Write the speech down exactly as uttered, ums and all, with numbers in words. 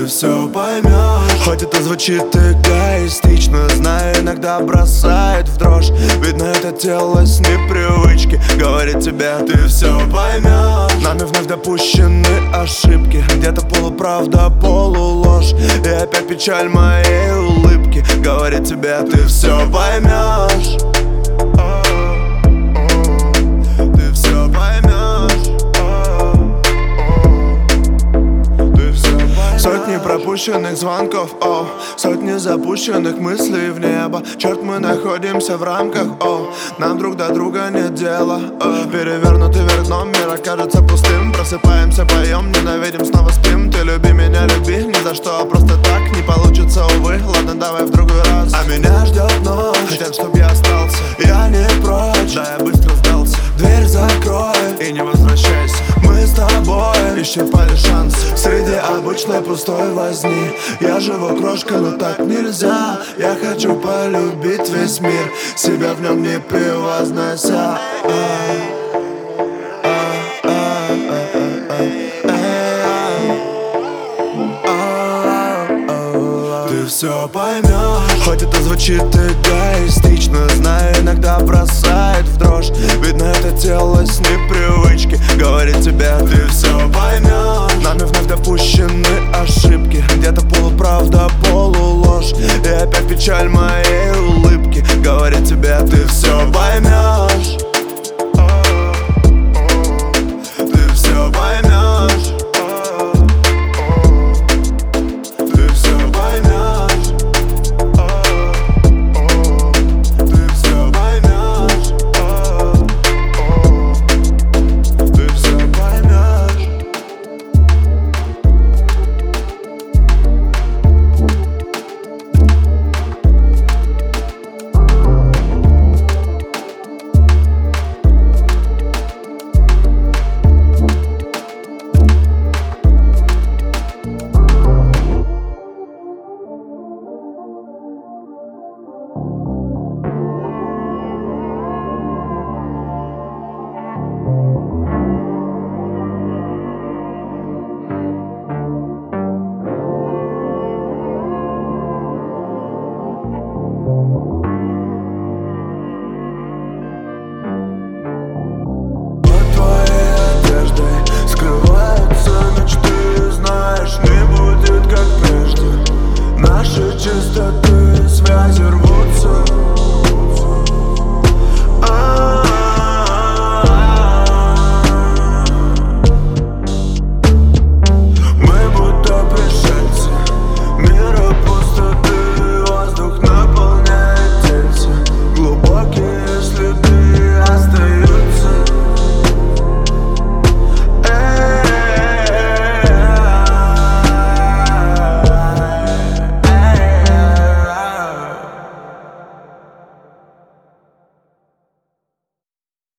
все поймешь. Хоть это звучит эгоистично, знаю, иногда бросает в дрожь. Видно, это тело с непривычки говорит тебе, ты все поймешь. Нами вновь допущены ошибки, где-то полуправда, полуложь. И опять печаль моей улыбки говорит тебе, ты все поймешь. Ты все поймешь. Ты все поймешь. Сотни пропущенных звонков, о, сотни запущенных мыслей в небо. Черт, мы находимся в рамках, о, нам друг до друга нет дела, о. Перевернутый вверх дном, мир окажется пустым. Просыпаемся, поем, ненавидим, снова спим. Ты люби меня, люби, ни за что, просто так не получится, увы. Ладно, давай в другой раз. А меня ждет ночь, хотят, чтоб я остался. Я не прочь, да я быстро сдался. Дверь закрой и не возвращайся. Мы с тобой исчерпали шанс среди обычной пустой возни. Я живу крошкой, но так нельзя. Я хочу полюбить весь мир, себя в нем не превознося. Ты все поймешь. Хоть это звучит эгоистично, знаю, иногда бросает в дрожь. Видно, это тело с непривычки говорит тебе, ты